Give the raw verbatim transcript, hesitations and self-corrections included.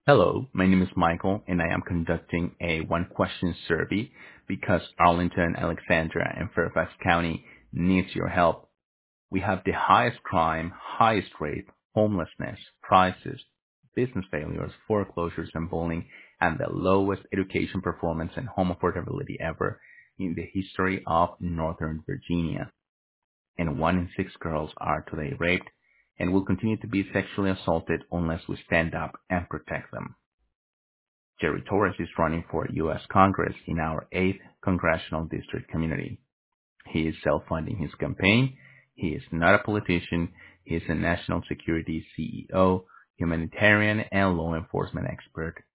Hello, my name is Michael, and I am conducting a one-question survey because Arlington, Alexandria, and Fairfax County needs your help. We have the highest crime, highest rape, homelessness, prices, business failures, foreclosures, and bullying, and the lowest education performance and home affordability ever in the history of Northern Virginia. And one in six girls are today raped and will continue to be sexually assaulted unless we stand up and protect them. Jerry Torres is running for U S Congress in our eighth Congressional District community. He is self-funding his campaign. He is not a politician. He is a national security C E O, humanitarian, and law enforcement expert